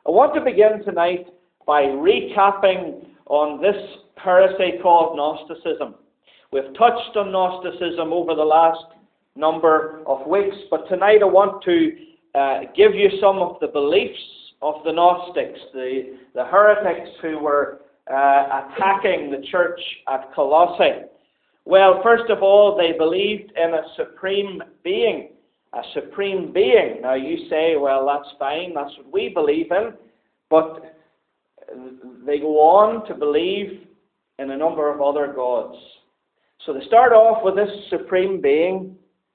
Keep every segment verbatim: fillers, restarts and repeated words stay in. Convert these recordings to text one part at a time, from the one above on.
I want to begin tonight by recapping on this heresy called Gnosticism. We've touched on Gnosticism over the last number of weeks, but tonight I want to uh, give you some of the beliefs of the Gnostics, the, the heretics who were uh, attacking the church at Colossae. Well, first of all, they believed in a supreme being. A supreme being. Now you say, well, that's fine, that's what we believe in, but they go on to believe in a number of other gods. So they start off with this supreme being,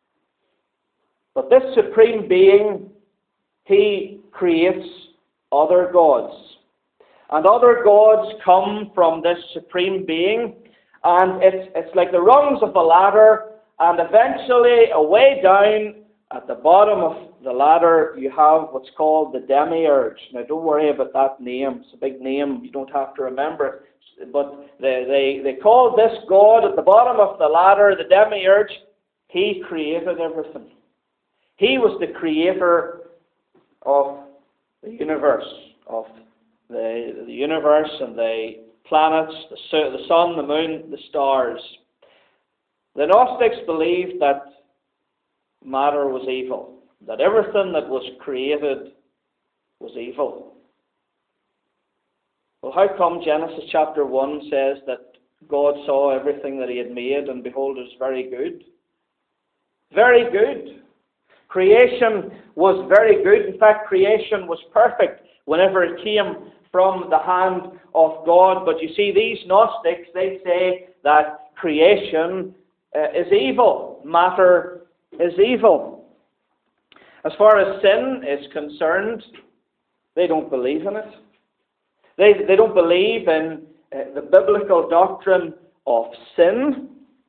but this supreme being, he creates other gods. And other gods come from this supreme being, and it's, it's like the rungs of a ladder, and eventually, away down at the bottom of the ladder, you have what's called the demiurge. Now, don't worry about that name. It's a big name. You don't have to remember it. But they, they, they called this god at the bottom of the ladder, the demiurge. He created everything. He was the creator of the universe, of the, the universe and the planets, the, the sun, the moon, the stars. The Gnostics believed that matter was evil, that everything that was created was evil. Well, how come Genesis chapter one says that God saw everything that he had made, and behold, it was very good? Very good. Creation was very good. In fact, creation was perfect whenever it came from the hand of God. But you see, these Gnostics, they say that creation uh, is evil. Matter is evil. As far as sin is concerned, they don't believe in it. They, they don't believe in uh, the biblical doctrine of sin.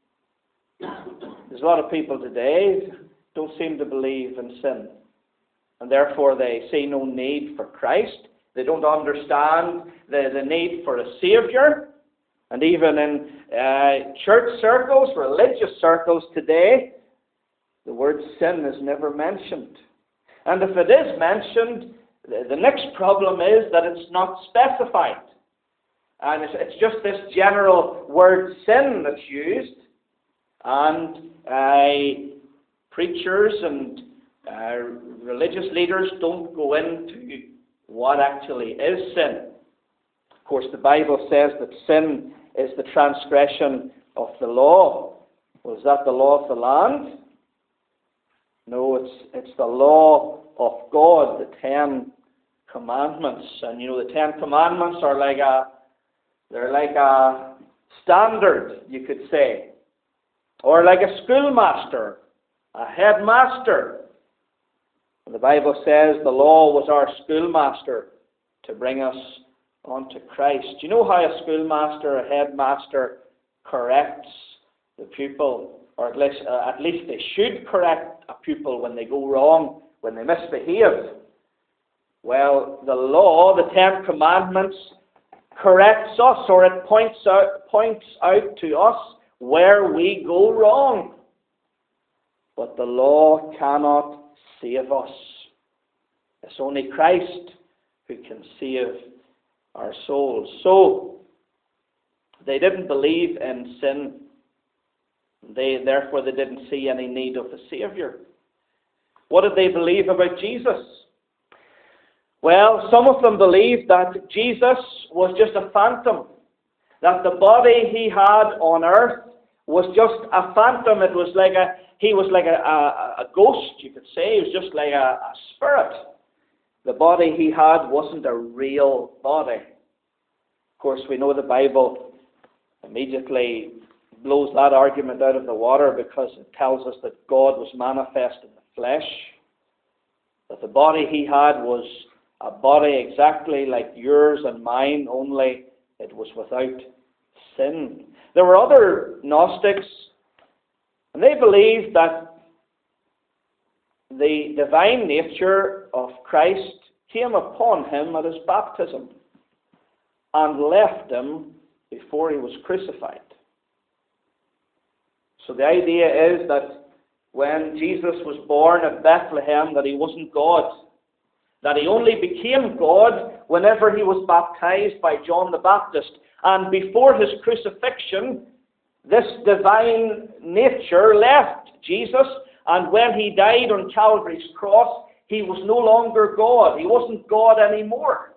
There's a lot of people today who don't seem to believe in sin, and therefore they see no need for Christ. They don't understand the, the need for a Savior. And even in uh, church circles, religious circles today, the word sin is never mentioned. And if it is mentioned, the, the next problem is that it's not specified. And it's, it's just this general word sin that's used. And uh, preachers and uh, religious leaders don't go into what actually is sin. Of course, the Bible says that sin is the transgression of the law. Was that the law of the land? No, it's it's the law of God, the Ten Commandments. And you know, the Ten Commandments are like a they're like a standard, you could say. Or like a schoolmaster, a headmaster. And the Bible says the law was our schoolmaster to bring us onto Christ. Do you know how a schoolmaster, a headmaster, corrects the pupil? Or at least, uh, at least they should correct a pupil when they go wrong, when they misbehave. Well, the law, the Ten Commandments, corrects us, or it points out, points out to us where we go wrong. But the law cannot save us. It's only Christ who can save our souls. So, they didn't believe in sin. They, therefore, they didn't see any need of a Savior. What did they believe about Jesus? Well, some of them believed that Jesus was just a phantom, that the body he had on earth was just a phantom. It was like a, he was like a, a, a ghost, you could say. He was just like a, a spirit. The body he had wasn't a real body. Of course, we know the Bible immediately blows that argument out of the water, because it tells us that God was manifest in the flesh, that the body he had was a body exactly like yours and mine, only it was without sin. There were other Gnostics, and they believed that the divine nature of Christ came upon him at his baptism and left him before he was crucified. So the idea is that when Jesus was born at Bethlehem, that he wasn't God, that he only became God whenever he was baptized by John the Baptist. And before his crucifixion, this divine nature left Jesus, and when he died on Calvary's cross, he was no longer God. He wasn't God anymore.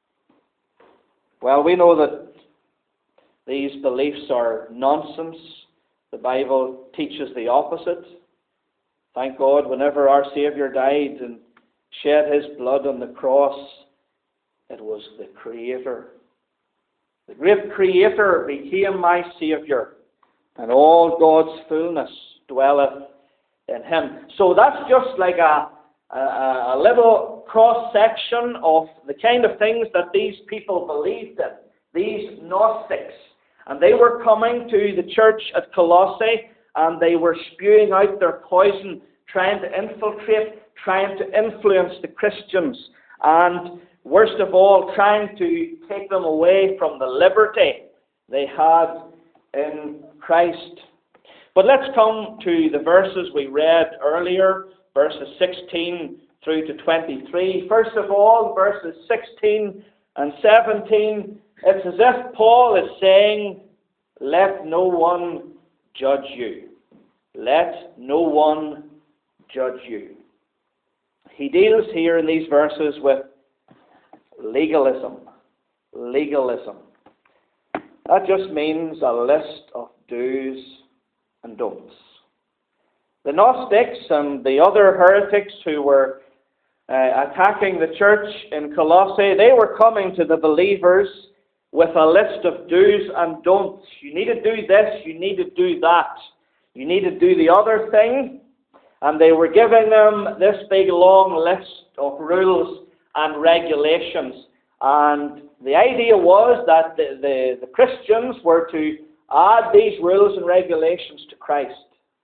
Well, we know that these beliefs are nonsense. The Bible teaches the opposite. Thank God, whenever our Saviour died and shed his blood on the cross, it was the Creator. The great Creator became my Saviour, and all God's fullness dwelleth in him. So that's just like a, a, a little cross-section of the kind of things that these people believed in, these Gnostics. And they were coming to the church at Colossae, and they were spewing out their poison, trying to infiltrate, trying to influence the Christians, and worst of all, trying to take them away from the liberty they had in Christ. But let's come to the verses we read earlier, verses sixteen through to twenty-three. First of all, verses sixteen and seventeen, it's as if Paul is saying, let no one judge you. Let no one judge you. He deals here in these verses with legalism. Legalism. That just means a list of do's and don'ts. The Gnostics and the other heretics who were uh, attacking the church in Colossae, they were coming to the believers with a list of do's and don'ts. You need to do this, you need to do that. You need to do the other thing. And they were giving them this big long list of rules and regulations. And the idea was that the, the, the Christians were to add these rules and regulations to Christ,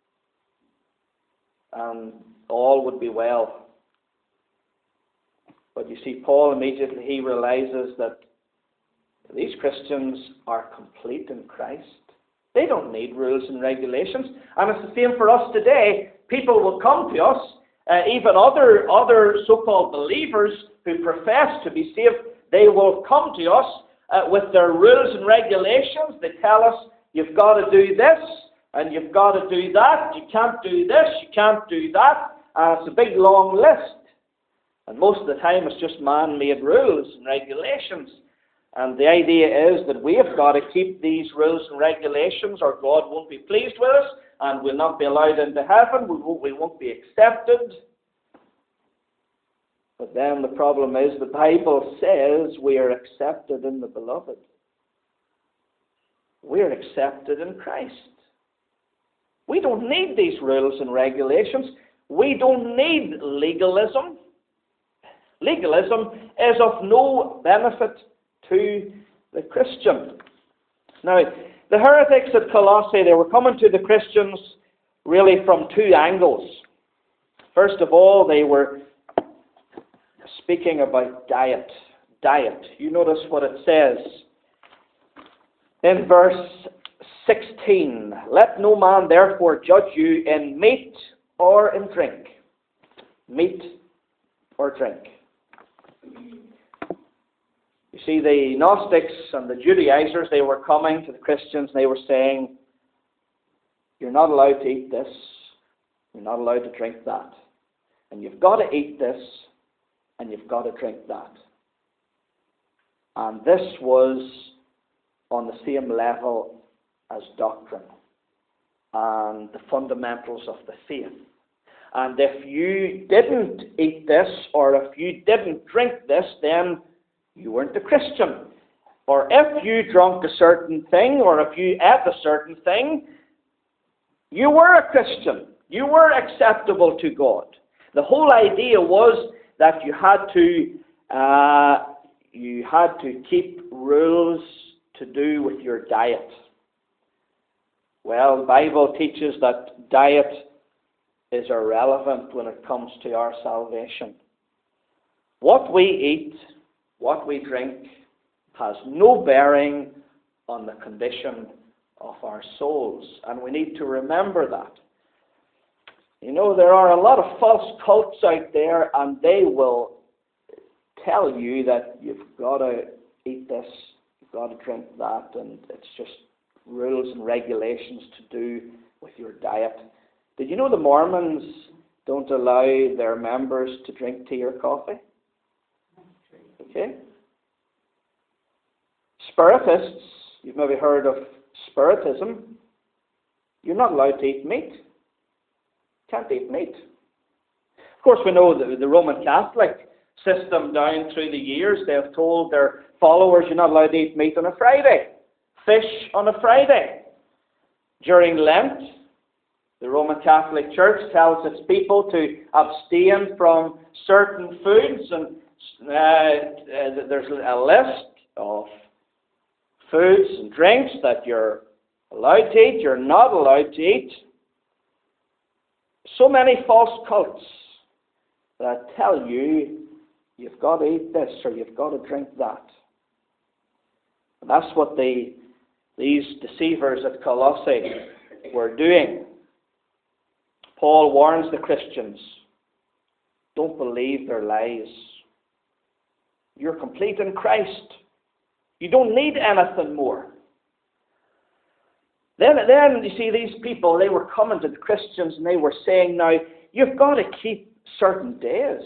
and all would be well. But you see, Paul immediately, he realizes that these Christians are complete in Christ. They don't need rules and regulations. And it's the same for us today. People will come to us, uh, even other, other so-called believers who profess to be saved, they will come to us uh, with their rules and regulations. They tell us, you've got to do this, and you've got to do that. You can't do this, you can't do that. And it's a big, long list. And most of the time, it's just man-made rules and regulations. And the idea is that we have got to keep these rules and regulations, or God won't be pleased with us, and we'll not be allowed into heaven. We won't, we won't be accepted. But then the problem is the Bible says we are accepted in the Beloved. We're accepted in Christ. We don't need these rules and regulations. We don't need legalism. Legalism is of no benefit to the Christian. Now, the heretics at Colossae, they were coming to the Christians really from two angles. First of all, they were speaking about diet. Diet. You notice what it says in verse sixteen. Let no man therefore judge you in meat or in drink. Meat or drink. You see, the Gnostics and the Judaizers, they were coming to the Christians and they were saying, you're not allowed to eat this, you're not allowed to drink that, and you've got to eat this, and you've got to drink that. And this was on the same level as doctrine and the fundamentals of the faith. And if you didn't eat this, or if you didn't drink this, then you weren't a Christian. Or if you drank a certain thing, or if you ate a certain thing, you were a Christian. You were acceptable to God. The whole idea was that you had to uh, you had to keep rules to do with your diet. Well, the Bible teaches that diet is irrelevant when it comes to our salvation. What we eat, what we drink, has no bearing on the condition of our souls. And we need to remember that. You know, there are a lot of false cults out there, and they will tell you that you've got to eat this, you've got to drink that, and it's just rules and regulations to do with your diet. Did you know the Mormons don't allow their members to drink tea or coffee? Okay. Spiritists, you've maybe heard of Spiritism. You're not allowed to eat meat. Can't eat meat. Of course, we know the, the Roman Catholic system down through the years, they have told their followers you're not allowed to eat meat on a Friday, fish on a Friday. During Lent, the Roman Catholic Church tells its people to abstain from certain foods, and uh, uh, there's a list of foods and drinks that you're allowed to eat, you're not allowed to eat. So many false cults that tell you you've got to eat this or you've got to drink that. And that's what the, these deceivers at Colossae were doing. Paul warns the Christians, don't believe their lies. You're complete in Christ. You don't need anything more. Then, then you see, these people, they were coming to the Christians and they were saying, now, you've got to keep certain days.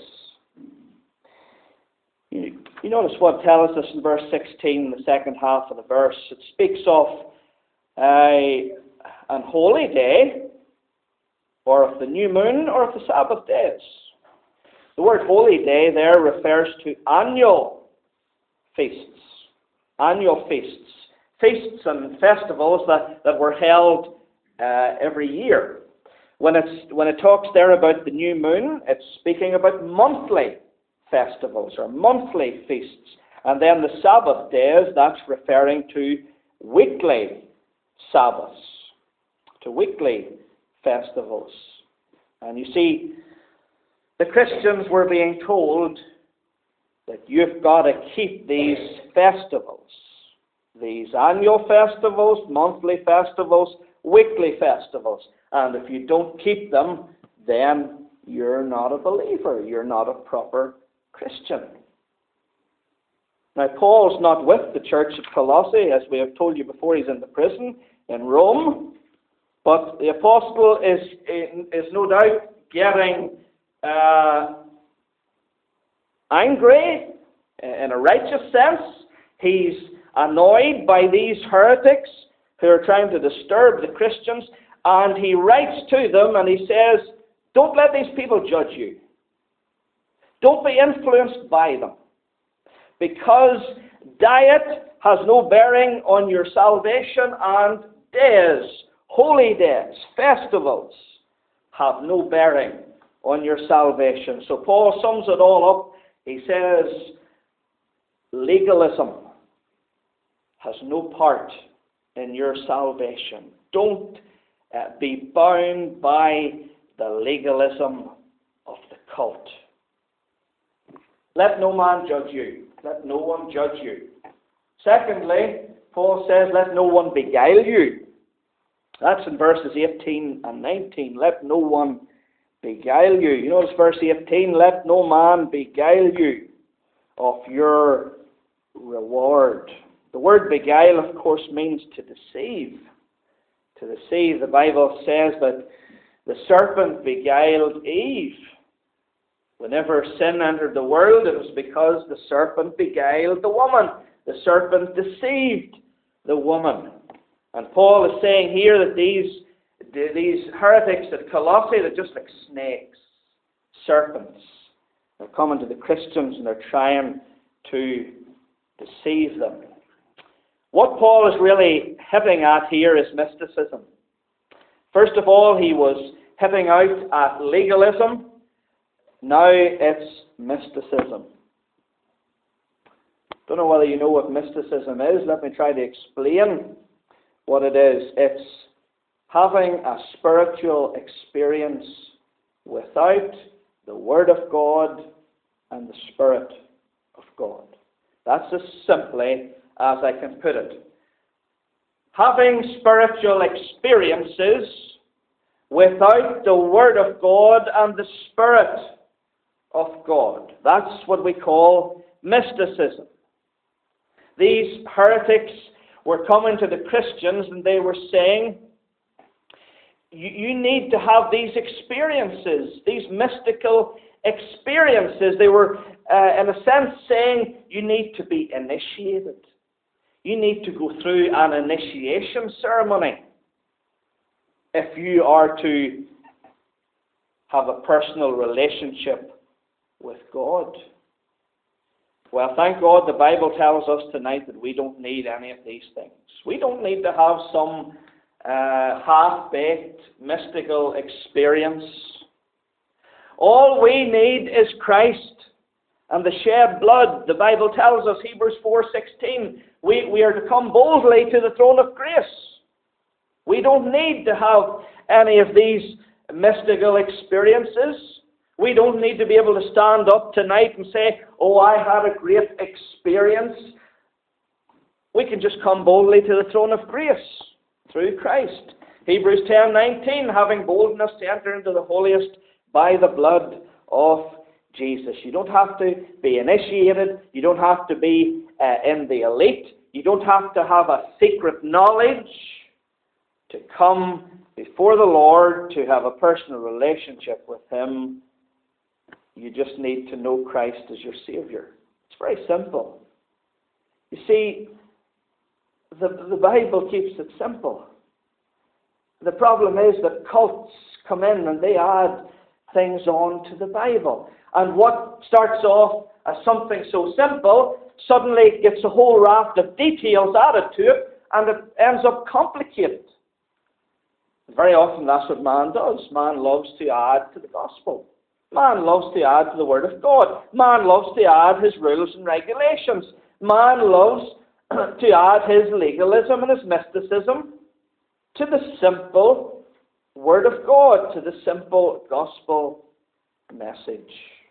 You, you notice what tells us in verse sixteen, the second half of the verse. It speaks of uh, an holy day, or of the new moon, or of the Sabbath days. The word holy day there refers to annual feasts. Annual feasts. Feasts and festivals that, that were held uh, every year. When, it's, when it talks there about the new moon, it's speaking about monthly festivals or monthly feasts. And then the Sabbath days, that's referring to weekly Sabbaths, to weekly festivals. And you see, the Christians were being told that you've got to keep these festivals. These annual festivals, monthly festivals, weekly festivals. And if you don't keep them, then you're not a believer. You're not a proper Christian. Now, Paul's not with the church at Colossae, as we have told you before. He's in the prison in Rome. But the apostle is, is no doubt getting uh, angry in a righteous sense. He's annoyed by these heretics who are trying to disturb the Christians, and he writes to them and he says, don't let these people judge you. Don't be influenced by them, because diet has no bearing on your salvation, and days, holy days, festivals have no bearing on your salvation. So Paul sums it all up. He says, legalism has no part in your salvation. Don't uh, be bound by the legalism of the cult. Let no man judge you. Let no one judge you. Secondly, Paul says, let no one beguile you. That's in verses eighteen and nineteen. Let no one beguile you. You notice verse eighteen, let no man beguile you of your reward. The word beguile, of course, means to deceive. To deceive. The Bible says that the serpent beguiled Eve. Whenever sin entered the world, it was because the serpent beguiled the woman. The serpent deceived the woman. And Paul is saying here that these, these heretics at Colossae, they're just like snakes, serpents. They're coming to the Christians and they're trying to deceive them. What Paul is really hitting at here is mysticism. First of all, he was hitting out at legalism. Now it's mysticism. Don't know whether you know what mysticism is. Let me try to explain what it is. It's having a spiritual experience without the Word of God and the Spirit of God. That's as simply as I can put it. Having spiritual experiences without the Word of God and the Spirit of God. That's what we call mysticism. These heretics were coming to the Christians and they were saying, you, you need to have these experiences, these mystical experiences. They were, uh, in a sense, saying you need to be initiated. You need to go through an initiation ceremony if you are to have a personal relationship with God. Well, thank God the Bible tells us tonight that we don't need any of these things. We don't need to have some uh, half-baked mystical experience. All we need is Christ and the shed blood. The Bible tells us, Hebrews four sixteen, we, we are to come boldly to the throne of grace. We don't need to have any of these mystical experiences. We don't need to be able to stand up tonight and say, oh, I had a great experience. We can just come boldly to the throne of grace through Christ. Hebrews ten nineteen, having boldness to enter into the holiest by the blood of Jesus. You don't have to be initiated. You don't have to be uh, in the elite. You don't have to have a secret knowledge to come before the Lord, to have a personal relationship with Him. You just need to know Christ as your Savior. It's very simple. You see, the, the Bible keeps it simple. The problem is that cults come in and they add things on to the Bible. And what starts off as something so simple suddenly gets a whole raft of details added to it, and it ends up complicated. Very often that's what man does. Man loves to add to the gospel. Man loves to add to the Word of God. Man loves to add his rules and regulations. Man loves to add his legalism and his mysticism to the simple Word of God, to the simple gospel message.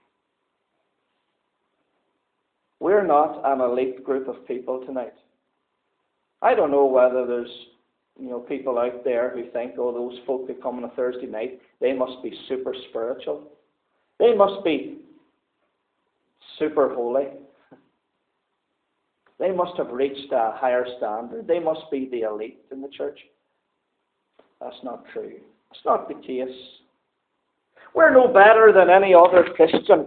We're not an elite group of people tonight. I don't know whether there's you know, people out there who think, oh, those folk who come on a Thursday night, they must be super spiritual. They must be super holy. They must have reached a higher standard. They must be the elite in the church. That's not true. It's not the case. We're no better than any other Christian.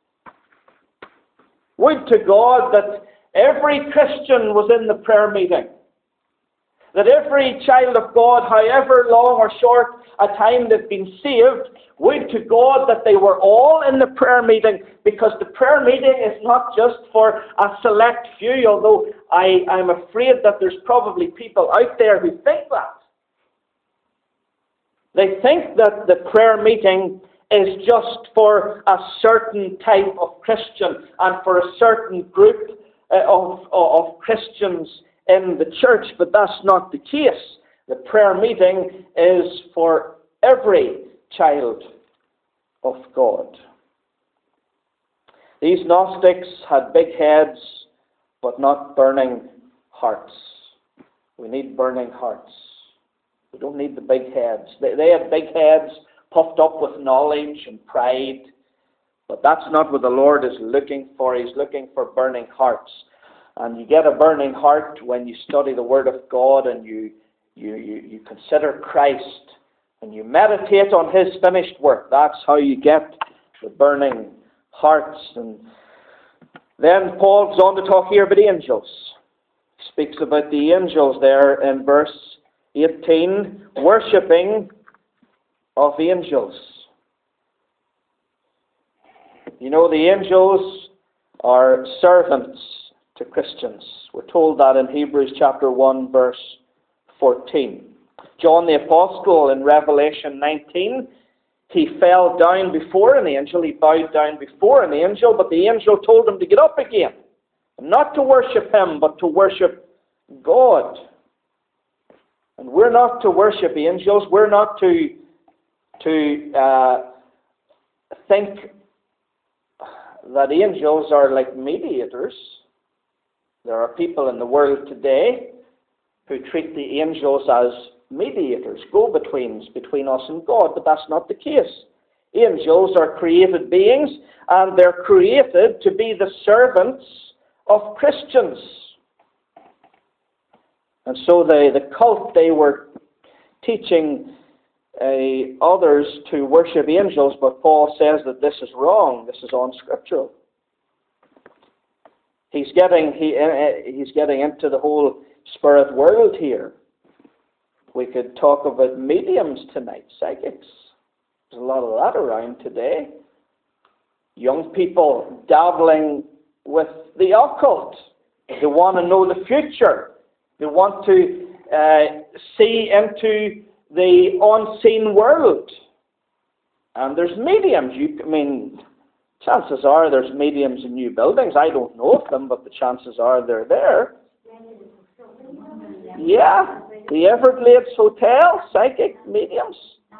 Would to God that every Christian was in the prayer meeting. That every child of God, however long or short a time they've been saved, would to God that they were all in the prayer meeting, because the prayer meeting is not just for a select few, although I, I'm afraid that there's probably people out there who think that. They think that the prayer meeting is just for a certain type of Christian and for a certain group uh, of, of Christians in the church, but that's not the case. The prayer meeting is for every child of God. These Gnostics had big heads, but not burning hearts. We need burning hearts. We don't need the big heads. They, they had big heads puffed up with knowledge and pride, but that's not what the Lord is looking for. He's looking for burning hearts. And you get a burning heart when you study the Word of God and you, you, you, you consider Christ and you meditate on His finished work. That's how you get the burning hearts. And then Paul goes on to talk here about angels. He speaks about the angels there in verse eighteen, worshipping of angels. You know, the angels are servants to Christians. We're told that in Hebrews chapter one, verse fourteen. John the Apostle in Revelation nineteen, he fell down before an angel, he bowed down before an angel, but the angel told him to get up again. Not to worship him, but to worship God. And we're not to worship angels. We're not to, to uh, think that angels are like mediators. There are people in the world today who treat the angels as mediators, go-betweens between us and God, but that's not the case. Angels are created beings, and they're created to be the servants of Christians. And so the, the cult, they were teaching uh, others to worship angels, but Paul says that this is wrong. This is unscriptural. He's getting he uh, he's getting into the whole spirit world here. We could talk about mediums tonight, psychics. There's a lot of that around today. Young people dabbling with the occult. They want to know the future. They want to uh, see into the unseen world. And there's mediums. You, I mean, chances are there's mediums in new buildings. I don't know of them, but the chances are they're there. Yeah, the Everglades Hotel, psychic mediums.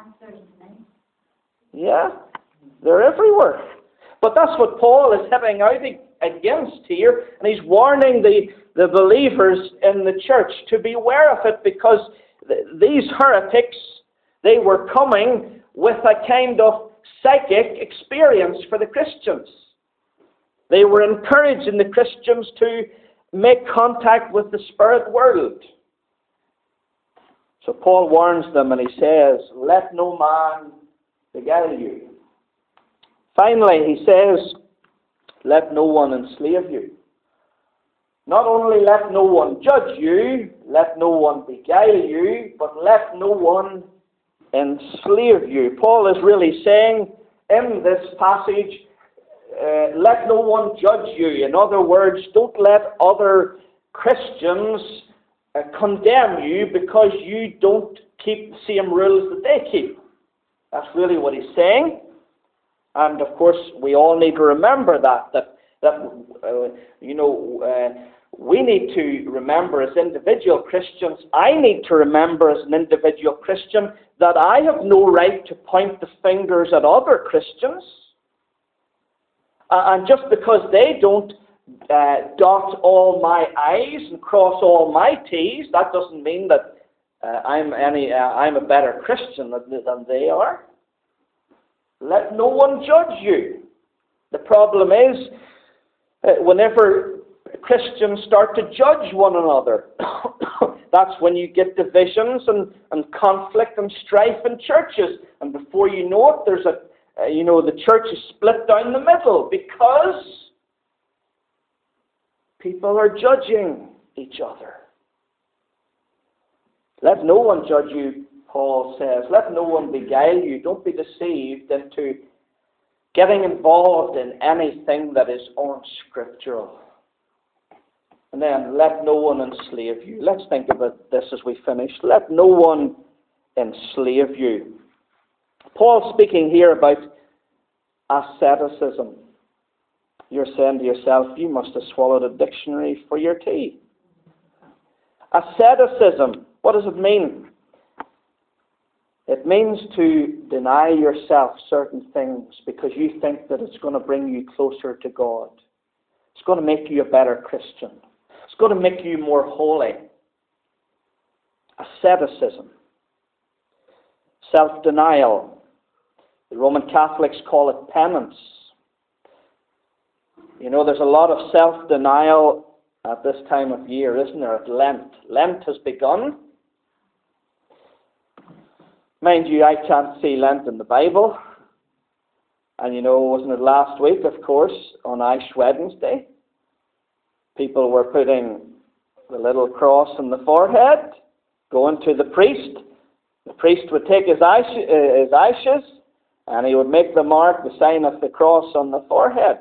Yeah, they're everywhere. But that's what Paul is heading out against here, and he's warning the, the believers in the church to beware of it, because th- these heretics, they were coming with a kind of psychic experience for the Christians. They were encouraging the Christians to make contact with the spirit world. So Paul warns them, and he says, let no man beguile you. Finally, he says, let no one enslave you. Not only let no one judge you, let no one beguile you, but let no one enslave you. Paul is really saying in this passage, uh, let no one judge you. In other words, don't let other Christians uh, condemn you because you don't keep the same rules that they keep. That's really what he's saying. And of course, we all need to remember that, that, that uh, you know, uh, we need to remember as individual Christians, I need to remember as an individual Christian that I have no right to point the fingers at other Christians. Uh, and just because they don't uh, dot all my I's and cross all my T's, that doesn't mean that uh, I'm any uh, I'm a better Christian than, than they are. Let no one judge you. The problem is, uh, whenever Christians start to judge one another, that's when you get divisions and, and conflict and strife in churches. And before you know it, there's a, uh, you know, the church is split down the middle because people are judging each other. Let no one judge you, Paul says. Let no one beguile you. Don't be deceived into getting involved in anything that is unscriptural. And then, let no one enslave you. Let's think about this as we finish. Let no one enslave you. Paul's speaking here about asceticism. You're saying to yourself, you must have swallowed a dictionary for your tea. Asceticism, what does it mean? It means to deny yourself certain things because you think that it's going to bring you closer to God. It's going to make you a better Christian. It's going to make you more holy. Asceticism. Self-denial. The Roman Catholics call it penance. You know, there's a lot of self-denial at this time of year, isn't there? At Lent. Lent has begun. Mind you, I can't see Lent in the Bible. And you know, wasn't it last week, of course, on Ash Wednesday? People were putting the little cross on the forehead, going to the priest. The priest would take his, ash, uh, his ashes, and he would make the mark, the sign of the cross on the forehead.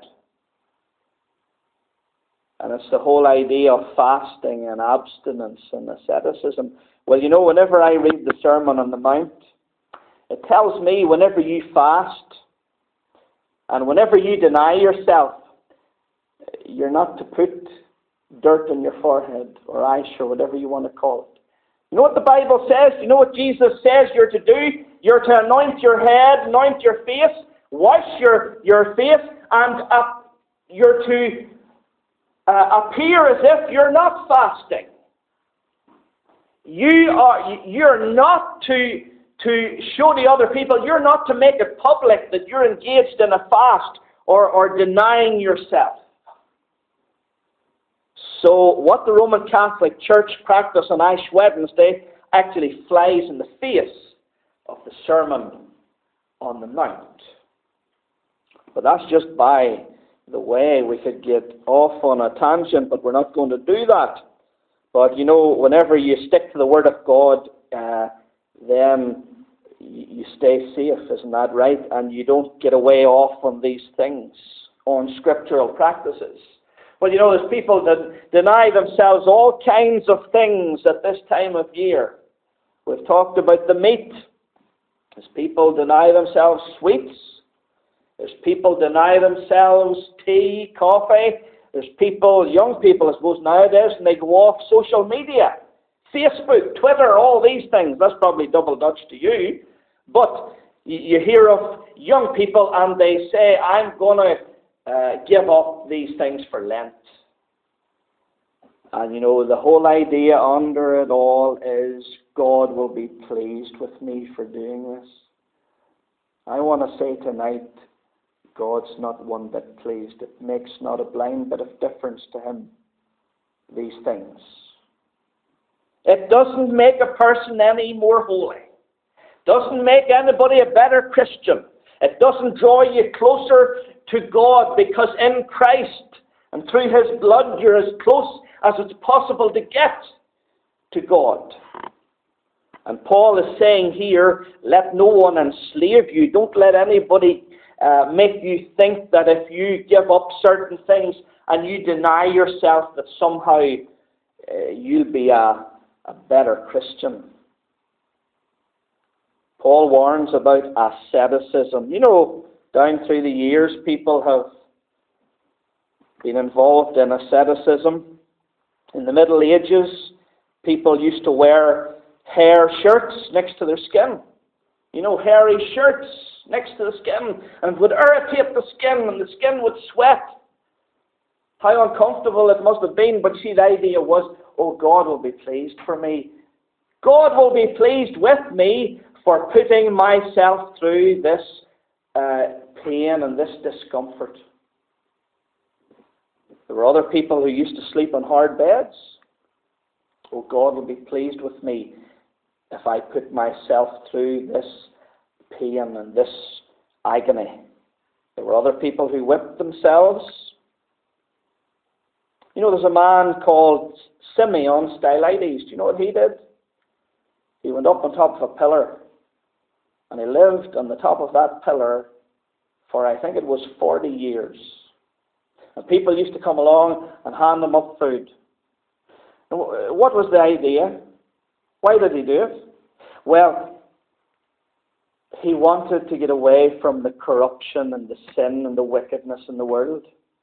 And it's the whole idea of fasting and abstinence and asceticism. Well, you know, whenever I read the Sermon on the Mount, it tells me whenever you fast and whenever you deny yourself, you're not to put dirt on your forehead or ash or whatever you want to call it. You know what the Bible says? You know what Jesus says you're to do? You're to anoint your head, anoint your face, wash your, your face, and uh, you're to uh, appear as if you're not fasting. You are, you're not to to show the other people. You're not to make it public that you're engaged in a fast or, or denying yourself. So what the Roman Catholic Church practice on Ash Wednesday actually flies in the face of the Sermon on the Mount. But that's just by the way. We could get off on a tangent, but we're not going to do that. But you know, whenever you stick to the Word of God, uh, then you stay safe, isn't that right? And you don't get away off on these things, on scriptural practices. Well, you know, there's people that deny themselves all kinds of things at this time of year. We've talked about the meat. There's people deny themselves sweets. There's people deny themselves tea, coffee. There's people, young people, I suppose, nowadays, and they go off social media. Facebook, Twitter, all these things. That's probably double Dutch to you. But you hear of young people and they say, I'm going to uh, give up these things for Lent. And you know, the whole idea under it all is God will be pleased with me for doing this. I want to say tonight, God's not one bit pleased. It makes not a blind bit of difference to Him, these things. It doesn't make a person any more holy. Doesn't make anybody a better Christian. It doesn't draw you closer to God, because in Christ and through His blood you're as close as it's possible to get to God. And Paul is saying here, let no one enslave you. Don't let anybody uh, make you think that if you give up certain things and you deny yourself that somehow uh, you'll be a, a better Christian. Paul warns about asceticism. You know, down through the years, people have been involved in asceticism. In the Middle Ages, people used to wear hair shirts next to their skin. You know, hairy shirts next to the skin, and it would irritate the skin, and the skin would sweat. How uncomfortable it must have been, but see, the idea was, oh, God will be pleased for me. God will be pleased with me for putting myself through this uh, pain and this discomfort. There were other people who used to sleep on hard beds. Oh, God will be pleased with me if I put myself through this pain and this agony. There were other people who whipped themselves. You know, there's a man called Simeon Stylites. Do you know what he did? He went up on top of a pillar, and he lived on the top of that pillar for, I think it was forty years. And people used to come along and hand them up food. And what was the idea? Why did he do it? Well, he wanted to get away from the corruption and the sin and the wickedness in the world.